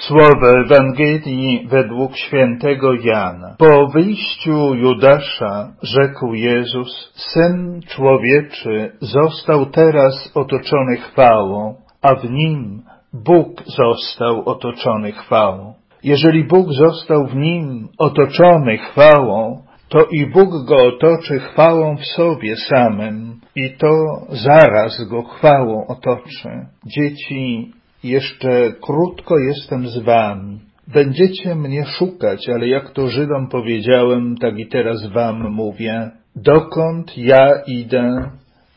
Słowo Ewangelii według świętego Jana. Po wyjściu Judasza rzekł Jezus: Syn Człowieczy został teraz otoczony chwałą, a w Nim Bóg został otoczony chwałą. Jeżeli Bóg został w Nim otoczony chwałą, to i Bóg go otoczy chwałą w sobie samym i to zaraz go chwałą otoczy. Dzieci, jeszcze krótko jestem z wami. Będziecie mnie szukać, ale jak to Żydom powiedziałem, tak i teraz wam mówię. Dokąd ja idę,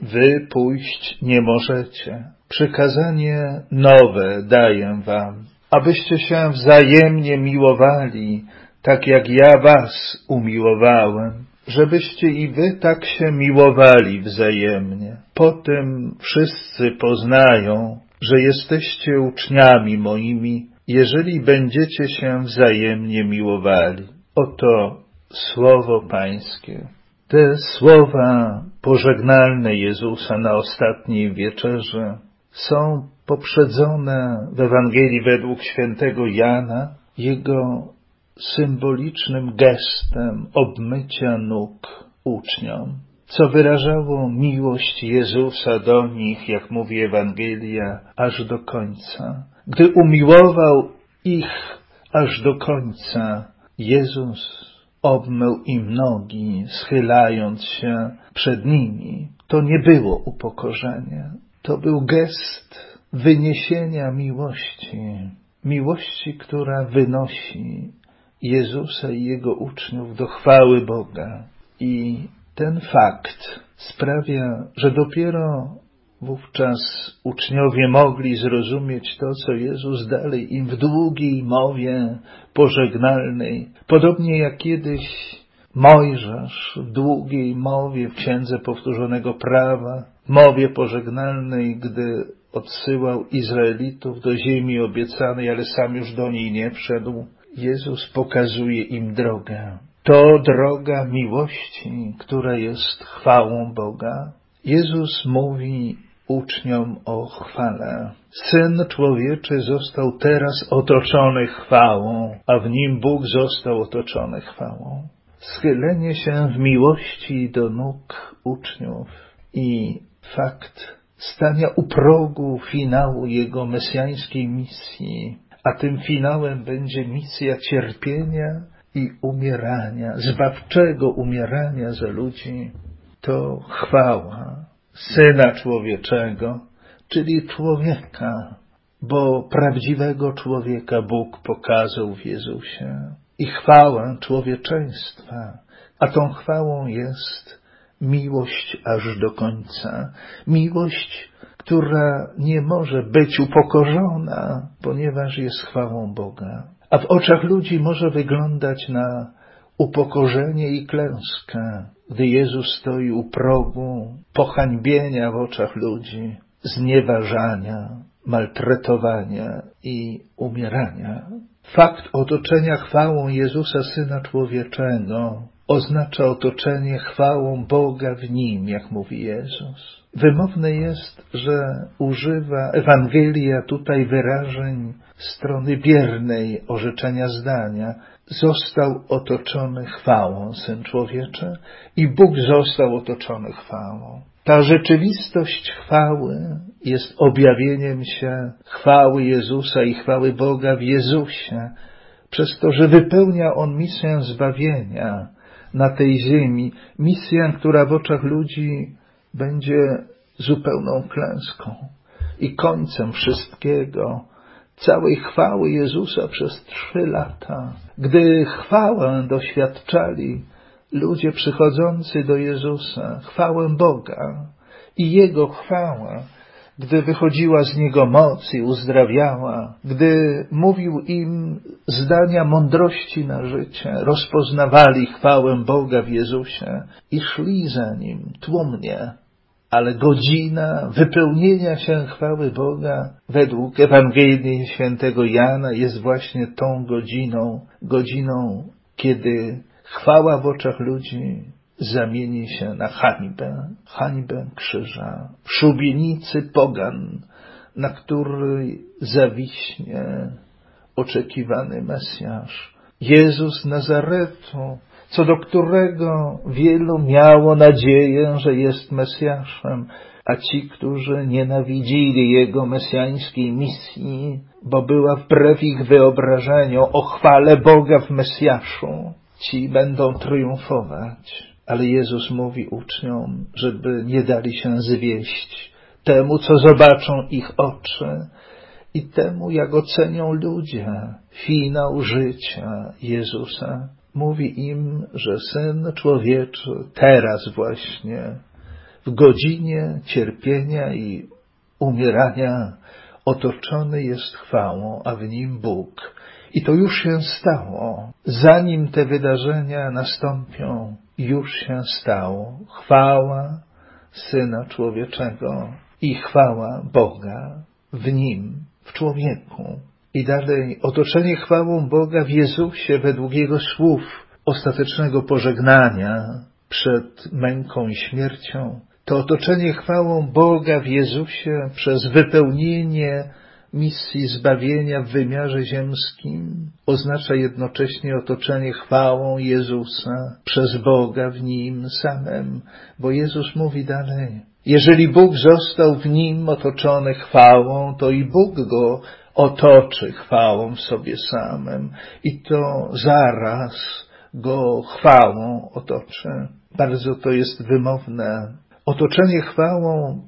wy pójść nie możecie. Przykazanie nowe daję wam, abyście się wzajemnie miłowali, tak jak ja was umiłowałem, żebyście i wy tak się miłowali wzajemnie. Po tym wszyscy poznają, że jesteście uczniami moimi, jeżeli będziecie się wzajemnie miłowali. Oto słowo Pańskie. Te słowa pożegnalne Jezusa na ostatniej wieczerzy są poprzedzone w Ewangelii według świętego Jana Jego symbolicznym gestem obmycia nóg uczniom, co wyrażało miłość Jezusa do nich, jak mówi Ewangelia, aż do końca. Gdy umiłował ich aż do końca, Jezus obmył im nogi, schylając się przed nimi. To nie było upokorzenie. To był gest wyniesienia miłości. Miłości, która wynosi Jezusa i Jego uczniów do chwały Boga. I ten fakt sprawia, że dopiero wówczas uczniowie mogli zrozumieć to, co Jezus dalej im w długiej mowie pożegnalnej, podobnie jak kiedyś Mojżesz w długiej mowie w Księdze Powtórzonego Prawa, mowie pożegnalnej, gdy odsyłał Izraelitów do ziemi obiecanej, ale sam już do niej nie wszedł. Jezus pokazuje im drogę. To droga miłości, która jest chwałą Boga. Jezus mówi uczniom o chwale. Syn Człowieczy został teraz otoczony chwałą, a w Nim Bóg został otoczony chwałą. Schylenie się w miłości do nóg uczniów i fakt stania u progu finału Jego mesjańskiej misji, a tym finałem będzie misja cierpienia i umierania, zbawczego umierania za ludzi, to chwała Syna Człowieczego, czyli człowieka, bo prawdziwego człowieka Bóg pokazał w Jezusie i chwałę człowieczeństwa, a tą chwałą jest miłość aż do końca, miłość, która nie może być upokorzona, ponieważ jest chwałą Boga. A w oczach ludzi może wyglądać na upokorzenie i klęskę, gdy Jezus stoi u progu pohańbienia w oczach ludzi, znieważania, maltretowania i umierania. Fakt otoczenia chwałą Jezusa Syna Człowieczego oznacza otoczenie chwałą Boga w Nim, jak mówi Jezus. Wymowne jest, że używa Ewangelia tutaj wyrażeń strony biernej orzeczenia zdania. Został otoczony chwałą Syn Człowieczy i Bóg został otoczony chwałą. Ta rzeczywistość chwały jest objawieniem się chwały Jezusa i chwały Boga w Jezusie, przez to, że wypełnia On misję zbawienia na tej ziemi, misję, która w oczach ludzi będzie zupełną klęską i końcem wszystkiego, całej chwały Jezusa przez 3 lata. Gdy chwałę doświadczali ludzie przychodzący do Jezusa, chwałę Boga i Jego chwałę, gdy wychodziła z Niego moc i uzdrawiała, gdy mówił im zdania mądrości na życie, rozpoznawali chwałę Boga w Jezusie i szli za Nim tłumnie. Ale godzina wypełnienia się chwały Boga według Ewangelii świętego Jana jest właśnie tą godziną, kiedy chwała w oczach ludzi zamieni się na hańbę krzyża, w szubienicy pogan, na której zawiśnie oczekiwany Mesjasz. Jezus z Nazaretu, co do którego wielu miało nadzieję, że jest Mesjaszem, a ci, którzy nienawidzili Jego mesjańskiej misji, bo była wbrew ich wyobrażeniu o chwale Boga w Mesjaszu, ci będą triumfować. Ale Jezus mówi uczniom, żeby nie dali się zwieść temu, co zobaczą ich oczy i temu, jak ocenią ludzie finał życia Jezusa. Mówi im, że Syn Człowieczy teraz właśnie, w godzinie cierpienia i umierania, otoczony jest chwałą, a w nim Bóg. I to już się stało. Zanim te wydarzenia nastąpią, już się stało. Chwała Syna Człowieczego i chwała Boga w nim, w człowieku. I dalej, otoczenie chwałą Boga w Jezusie według Jego słów ostatecznego pożegnania przed męką i śmiercią. To otoczenie chwałą Boga w Jezusie przez wypełnienie misji zbawienia w wymiarze ziemskim oznacza jednocześnie otoczenie chwałą Jezusa przez Boga w Nim samym. Bo Jezus mówi dalej, jeżeli Bóg został w Nim otoczony chwałą, to i Bóg Go otoczy chwałą w sobie samym i to zaraz Go chwałą otoczy. Bardzo to jest wymowne. Otoczenie chwałą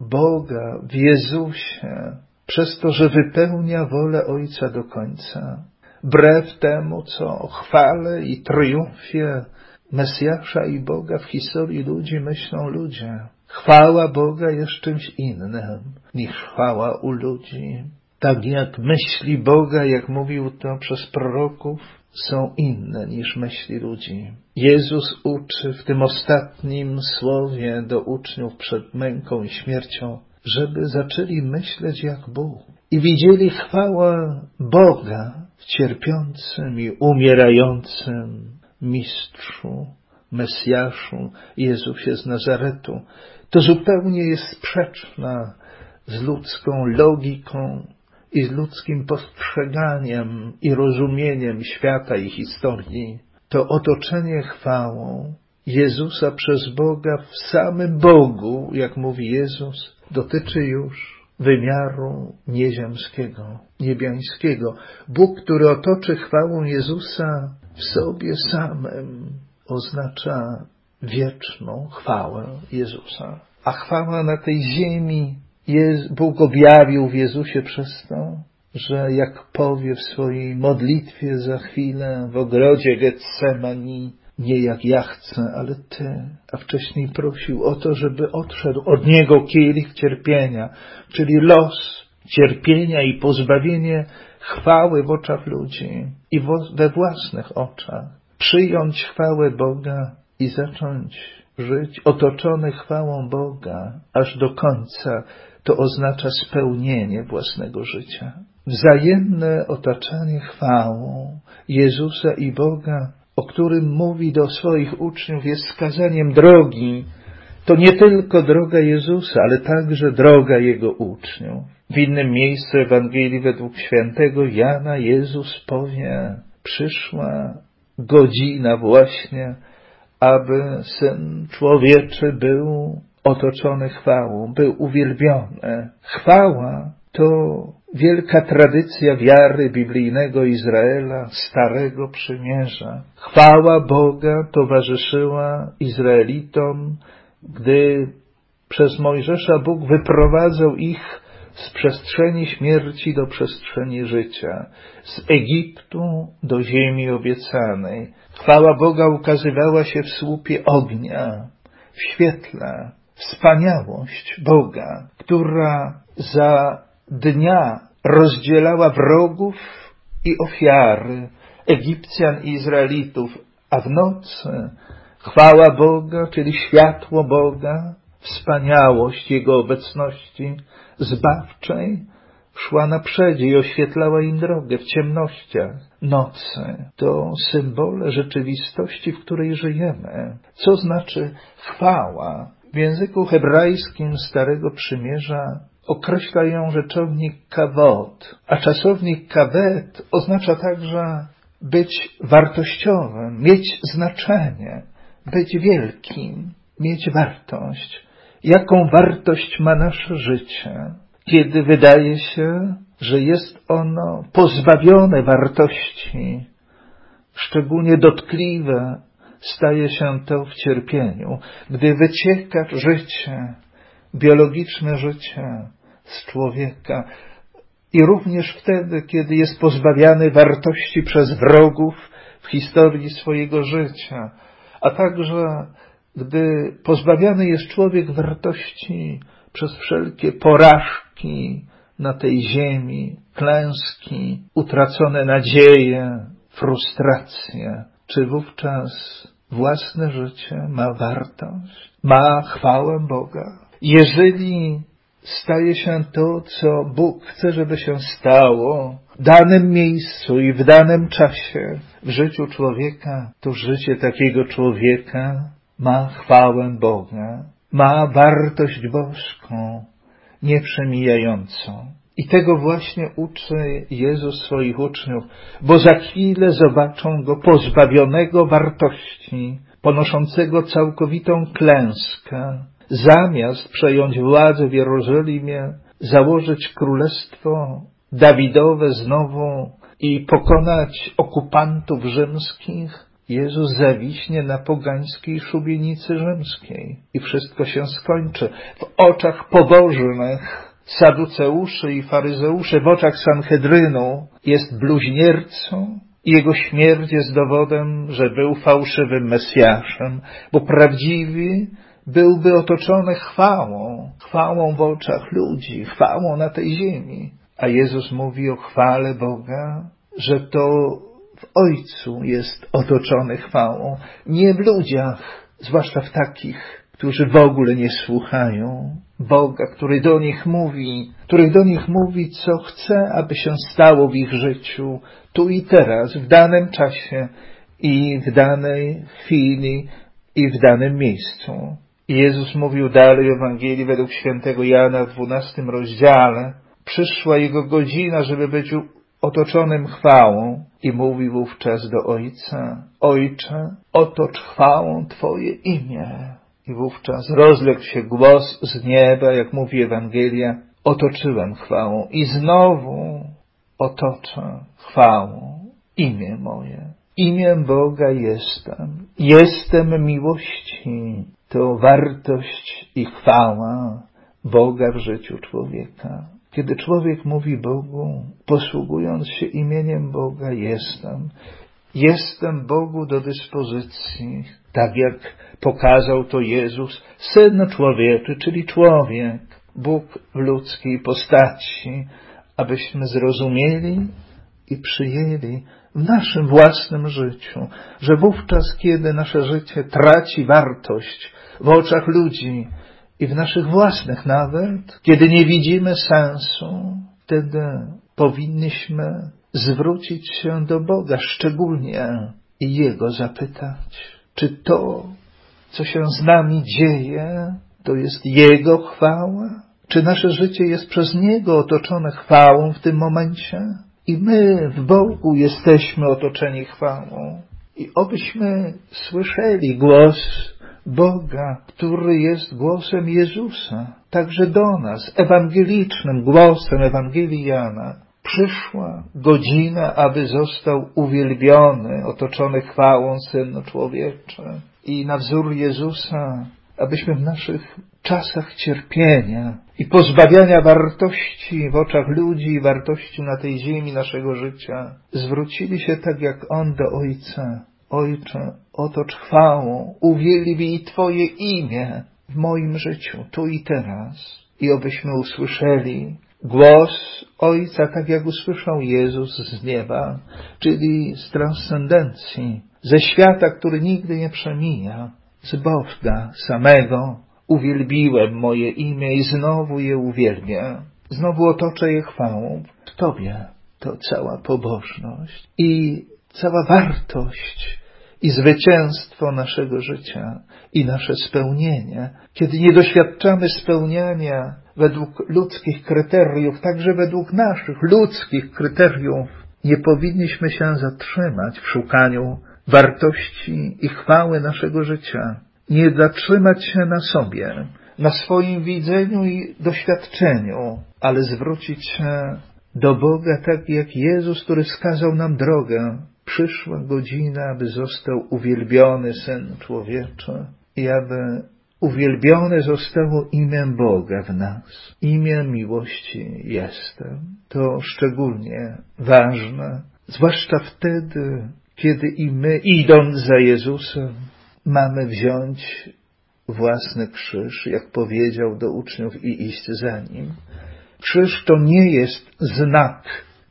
Boga w Jezusie przez to, że wypełnia wolę Ojca do końca. Wbrew temu, co o chwale i triumfie Mesjasza i Boga w historii ludzi myślą ludzie. Chwała Boga jest czymś innym niż chwała u ludzi. Tak jak myśli Boga, jak mówił to przez proroków, są inne niż myśli ludzi. Jezus uczy w tym ostatnim słowie do uczniów przed męką i śmiercią, żeby zaczęli myśleć jak Bóg i widzieli chwałę Boga w cierpiącym i umierającym Mistrzu, Mesjaszu, Jezusie z Nazaretu. To zupełnie jest sprzeczna z ludzką logiką i z ludzkim postrzeganiem i rozumieniem świata i historii. To otoczenie chwałą Jezusa przez Boga w samym Bogu, jak mówi Jezus, dotyczy już wymiaru nieziemskiego, niebiańskiego. Bóg, który otoczy chwałą Jezusa w sobie samym, oznacza wieczną chwałę Jezusa. A chwała na tej ziemi Bóg objawił w Jezusie przez to, że jak powie w swojej modlitwie za chwilę w ogrodzie Getsemani, nie jak ja chcę, ale Ty. A wcześniej prosił o to, żeby odszedł od Niego kielich cierpienia, czyli los cierpienia i pozbawienie chwały w oczach ludzi i we własnych oczach. Przyjąć chwałę Boga i zacząć żyć otoczony chwałą Boga aż do końca. To oznacza spełnienie własnego życia. Wzajemne otaczanie chwałą Jezusa i Boga, o którym mówi do swoich uczniów, jest wskazaniem drogi. To nie tylko droga Jezusa, ale także droga Jego uczniów. W innym miejscu Ewangelii według świętego Jana Jezus powie, przyszła godzina właśnie, aby Syn Człowieczy był otoczony chwałą, był uwielbiony. Chwała to wielka tradycja wiary biblijnego Izraela, Starego Przymierza. Chwała Boga towarzyszyła Izraelitom, gdy przez Mojżesza Bóg wyprowadzał ich z przestrzeni śmierci do przestrzeni życia, z Egiptu do ziemi obiecanej. Chwała Boga ukazywała się w słupie ognia, w świetle. Wspaniałość Boga, która za dnia rozdzielała wrogów i ofiary Egipcjan i Izraelitów, a w nocy chwała Boga, czyli światło Boga, wspaniałość Jego obecności zbawczej szła naprzedzie i oświetlała im drogę w ciemnościach nocy. To symbole rzeczywistości, w której żyjemy. Co znaczy chwała? W języku hebrajskim Starego Przymierza określa ją rzeczownik kavod, a czasownik kaved oznacza także być wartościowym, mieć znaczenie, być wielkim, mieć wartość. Jaką wartość ma nasze życie, kiedy wydaje się, że jest ono pozbawione wartości, szczególnie dotkliwe staje się to w cierpieniu, gdy wycieka życie, biologiczne życie z człowieka i również wtedy, kiedy jest pozbawiany wartości przez wrogów w historii swojego życia, a także gdy pozbawiany jest człowiek wartości przez wszelkie porażki na tej ziemi, klęski, utracone nadzieje, frustracje, czy wówczas własne życie ma wartość, ma chwałę Boga? Jeżeli staje się to, co Bóg chce, żeby się stało w danym miejscu i w danym czasie w życiu człowieka, to życie takiego człowieka ma chwałę Boga, ma wartość boską, nieprzemijającą. I tego właśnie uczy Jezus swoich uczniów, bo za chwilę zobaczą Go pozbawionego wartości, ponoszącego całkowitą klęskę, zamiast przejąć władzę w Jerozolimie, założyć królestwo Dawidowe znowu i pokonać okupantów rzymskich, Jezus zawiśnie na pogańskiej szubienicy rzymskiej i wszystko się skończy. W oczach pobożnych Saduceuszy i faryzeuszy, w oczach Sanhedrynu jest bluźniercą i jego śmierć jest dowodem, że był fałszywym Mesjaszem, bo prawdziwy byłby otoczony chwałą w oczach ludzi, chwałą na tej ziemi. A Jezus mówi o chwale Boga, że to w Ojcu jest otoczony chwałą, nie w ludziach, zwłaszcza w takich, którzy w ogóle nie słuchają Boga, których do nich mówi, co chce, aby się stało w ich życiu, tu i teraz, w danym czasie i w danej chwili i w danym miejscu. I Jezus mówił dalej w Ewangelii według świętego Jana w 12 rozdziale, przyszła Jego godzina, żeby być otoczonym chwałą i mówi wówczas do Ojca, Ojcze, otocz chwałą Twoje imię. I wówczas rozległ się głos z nieba, jak mówi Ewangelia, otoczyłem chwałą i znowu otoczę chwałą imię moje. Imię Boga jestem miłości. To wartość i chwała Boga w życiu człowieka. Kiedy człowiek mówi Bogu, posługując się imieniem Boga, jestem Bogu do dyspozycji, tak jak pokazał to Jezus, Syn Człowieczy, czyli człowiek, Bóg w ludzkiej postaci, abyśmy zrozumieli i przyjęli w naszym własnym życiu, że wówczas, kiedy nasze życie traci wartość w oczach ludzi i w naszych własnych nawet, kiedy nie widzimy sensu, wtedy powinniśmy zwrócić się do Boga szczególnie i Jego zapytać, czy to, co się z nami dzieje, to jest Jego chwała? Czy nasze życie jest przez Niego otoczone chwałą w tym momencie? I my w Bogu jesteśmy otoczeni chwałą. I obyśmy słyszeli głos Boga, który jest głosem Jezusa, także do nas, ewangelicznym głosem Ewangelii Jana. Przyszła godzina, aby został uwielbiony, otoczony chwałą Syn Człowieczy. I na wzór Jezusa, abyśmy w naszych czasach cierpienia i pozbawiania wartości w oczach ludzi, wartości na tej ziemi naszego życia, zwrócili się tak jak On do Ojca. Ojcze, otocz chwałą, uwielbij Twoje imię w moim życiu, tu i teraz. I obyśmy usłyszeli głos Ojca, tak jak usłyszał Jezus z nieba, czyli z transcendencji, ze świata, który nigdy nie przemija, z Boga samego. Uwielbiłem moje imię i znowu je uwielbię. Znowu otoczę je chwałą. W Tobie to cała pobożność i cała wartość i zwycięstwo naszego życia i nasze spełnienie. Kiedy nie doświadczamy spełniania według ludzkich kryteriów, także według naszych ludzkich kryteriów, nie powinniśmy się zatrzymać w szukaniu wartości i chwały naszego życia. Nie zatrzymać się na sobie, na swoim widzeniu i doświadczeniu, ale zwrócić się do Boga, tak jak Jezus, który wskazał nam drogę. Przyszła godzina, aby został uwielbiony Syn Człowieczy i aby uwielbione zostało imię Boga w nas. Imię miłości jestem. To szczególnie ważne, zwłaszcza wtedy, kiedy i my, idąc za Jezusem, mamy wziąć własny krzyż, jak powiedział do uczniów, i iść za Nim. Krzyż to nie jest znak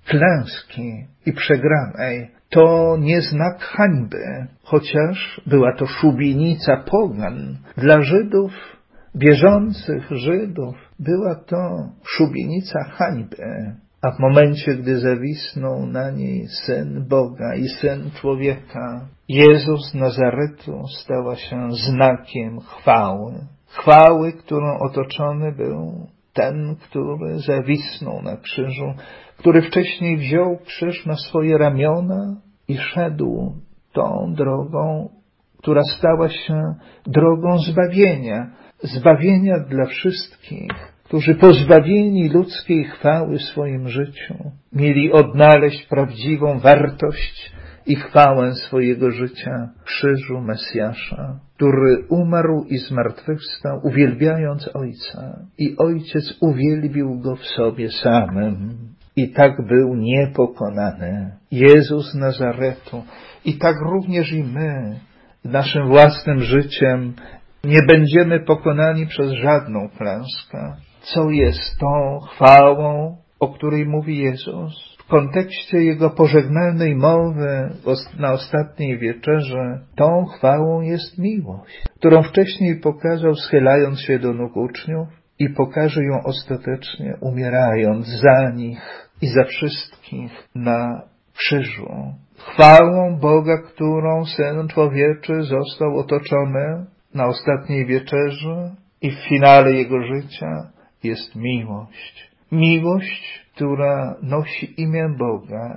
klęski i przegranej. To nie znak hańby, chociaż była to szubienica pogan. Dla Żydów, wierzących Żydów, była to szubienica hańby. A w momencie, gdy zawisnął na niej Syn Boga i Syn Człowieka, Jezus z Nazaretu stała się znakiem chwały. Chwały, którą otoczony był ten, który zawisnął na krzyżu, który wcześniej wziął krzyż na swoje ramiona i szedł tą drogą, która stała się drogą zbawienia. Zbawienia dla wszystkich, którzy pozbawieni ludzkiej chwały w swoim życiu mieli odnaleźć prawdziwą wartość i chwałę swojego życia w krzyżu Mesjasza, który umarł i zmartwychwstał, uwielbiając Ojca. I Ojciec uwielbił Go w sobie samym. I tak był niepokonany. Jezus z Nazaretu. I tak również i my naszym własnym życiem nie będziemy pokonani przez żadną klęskę. Co jest tą chwałą, o której mówi Jezus? W kontekście Jego pożegnalnej mowy na ostatniej wieczerzy, tą chwałą jest miłość, którą wcześniej pokazał, schylając się do nóg uczniów, i pokaże ją ostatecznie, umierając za nich i za wszystkich na krzyżu. Chwałą Boga, którą Syn Człowieczy został otoczony na ostatniej wieczerzy i w finale Jego życia, jest miłość. Miłość, która nosi imię Boga.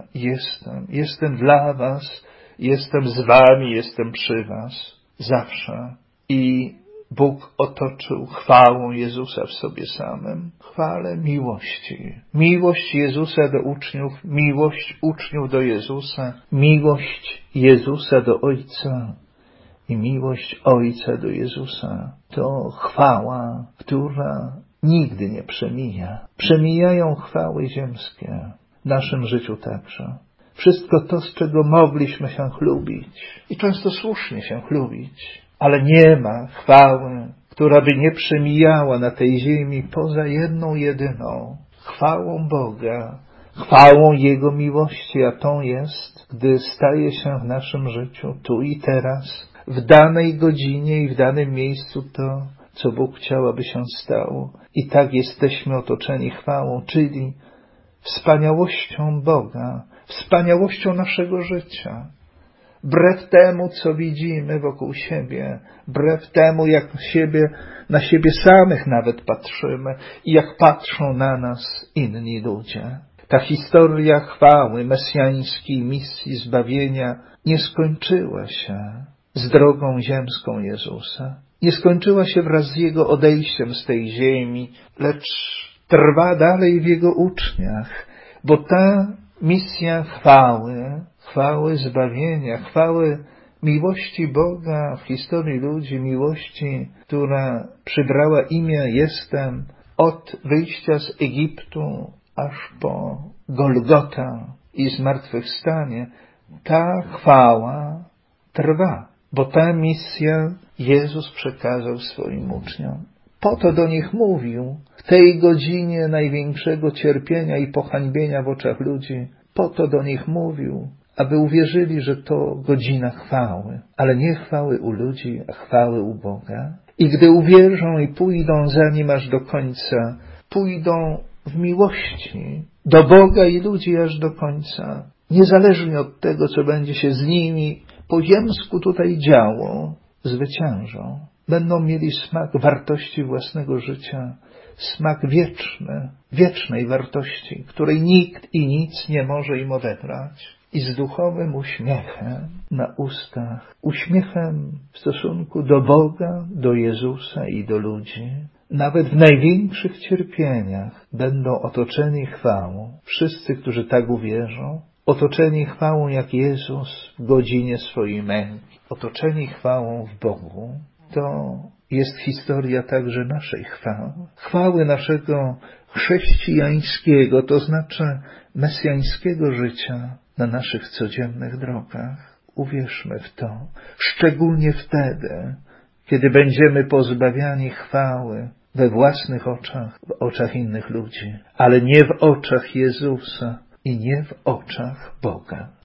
Jestem dla was, jestem z wami, jestem przy was. Zawsze. I Bóg otoczył chwałą Jezusa w sobie samym. Chwale miłości. Miłość Jezusa do uczniów, miłość uczniów do Jezusa, miłość Jezusa do Ojca i miłość Ojca do Jezusa. To chwała, która nigdy nie przemija. Przemijają chwały ziemskie, w naszym życiu także. Wszystko to, z czego mogliśmy się chlubić i często słusznie się chlubić, ale nie ma chwały, która by nie przemijała na tej ziemi poza jedną jedyną. Chwałą Boga, chwałą Jego miłości, a tą jest, gdy staje się w naszym życiu, tu i teraz, w danej godzinie i w danym miejscu to, co Bóg chciał, aby się stało. I tak jesteśmy otoczeni chwałą, czyli wspaniałością Boga, wspaniałością naszego życia. Wbrew temu, co widzimy wokół siebie, wbrew temu, jak na siebie samych nawet patrzymy i jak patrzą na nas inni ludzie. Ta historia chwały mesjańskiej misji zbawienia nie skończyła się z drogą ziemską Jezusa. Nie skończyła się wraz z Jego odejściem z tej ziemi, lecz trwa dalej w Jego uczniach, bo ta misja chwały zbawienia, chwały miłości Boga w historii ludzi, miłości, która przybrała imię Jestem od wyjścia z Egiptu aż po Golgotę i zmartwychwstanie, ta chwała trwa, bo ta misja Jezus przekazał swoim uczniom. Po to do nich mówił, w tej godzinie największego cierpienia i pohańbienia w oczach ludzi, po to do nich mówił, aby uwierzyli, że to godzina chwały, ale nie chwały u ludzi, a chwały u Boga. I gdy uwierzą i pójdą za Nim aż do końca, pójdą w miłości do Boga i ludzi aż do końca, niezależnie od tego, co będzie się z nimi po ziemsku tutaj działo, zwyciężą. Będą mieli smak wartości własnego życia, smak wieczny, wiecznej wartości, której nikt i nic nie może im odebrać. I z duchowym uśmiechem na ustach, uśmiechem w stosunku do Boga, do Jezusa i do ludzi, nawet w największych cierpieniach będą otoczeni chwałą. Wszyscy, którzy tak uwierzą, otoczeni chwałą jak Jezus w godzinie swojej męki, otoczeni chwałą w Bogu. To jest historia także naszej chwały. Chwały naszego chrześcijańskiego, to znaczy mesjańskiego życia na naszych codziennych drogach. Uwierzmy w to, szczególnie wtedy, kiedy będziemy pozbawiani chwały we własnych oczach, w oczach innych ludzi, ale nie w oczach Jezusa i nie w oczach Boga.